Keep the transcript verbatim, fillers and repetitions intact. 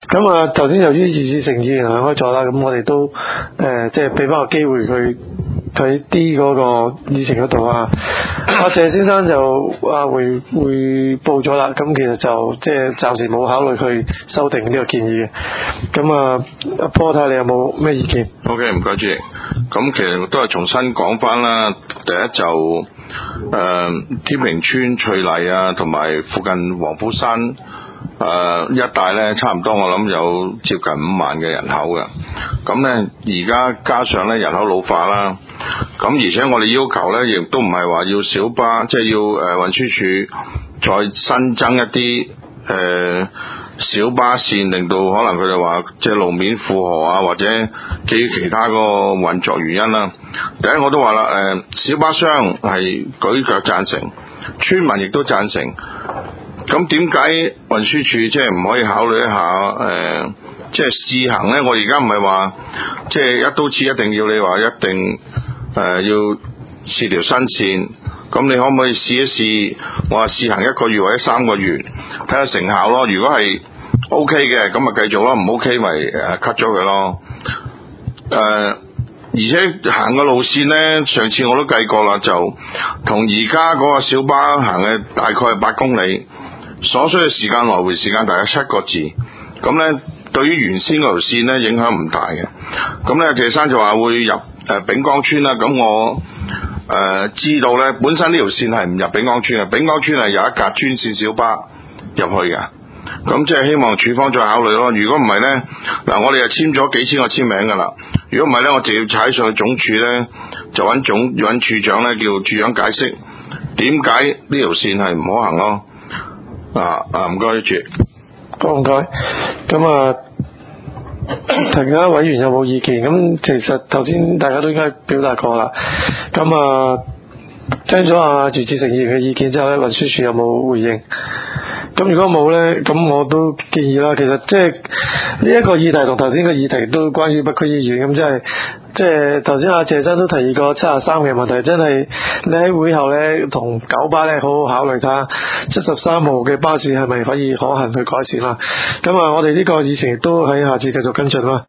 咁啊，頭先由於易志成議員行開咗啦，咁我哋都誒即係俾翻個機會佢睇 D 嗰個議程嗰度啊。阿謝先生就啊回回報咗啦，咁其實就即係暫時冇考慮去修訂呢個建議嘅。咁啊，阿波睇下你有冇咩意見 ？O K， 唔該主席。咁其實都係重新講翻啦。第一就誒、呃、天平村翠麗啊，同埋附近黃埔山誒、呃、一帶咧，差唔多我諗有接近五萬嘅人口嘅。咁咧而家加上咧人口老化啦，咁而且我哋要求咧，亦都唔係話要小巴，即係要誒、呃、運輸署再新增一啲誒、呃、小巴線，令到可能佢哋話即係路面負荷啊，或者基於其他個運作原因啦。第一我都話啦，誒、呃、小巴商係舉腳贊成，村民亦都贊成。咁點解運輸署即係唔可以考慮一下誒、呃，即係試行咧？我而家唔係話即係一刀切，一定要你話一定誒、呃、要試條新線。咁你可唔可以試一試？我話試行一個月或者三個月，睇下成效咯。如果係 O K 嘅，咁咪繼續咯；唔 O K 咪誒 cut 咗佢咯。誒、呃，而且行個路線咧，上次我都計過啦，就同而家嗰個小巴行嘅大概係八公里。所需嘅時間來回時間大概七個字，咁咧對於原先嗰條線咧影響唔大嘅。咁咧謝生就話會入誒、呃、丙崗村啦，咁我誒、呃、知道咧本身呢條線係唔入丙崗村嘅，丙崗村係有一架專線小巴入去嘅。咁即係希望署方再考慮咯。如果唔係咧，嗱我哋就簽咗幾千個簽名噶啦。如果唔係咧，我就要踩上去總署咧，就揾總揾處長咧，叫處長解釋點解呢條線係唔可行咯。啊啊唔該主席， 好唔該。咁啊，其他委員有冇意見？咁其實頭先大家都應該表達過啦。咁啊，聽咗阿余志成議員嘅意見之後咧，運輸署有冇回應？咁如果冇咧，咁我都建議啦。其實即係呢一個議題同頭先個議題都關於北區醫院，咁即係即係頭先阿謝生都提議過七十三嘅問題，真係你喺會後咧同九巴咧好好考慮下七十三號嘅巴士係咪可以可行去改善啦。咁啊，我哋呢個議程亦都喺下次繼續跟進啦。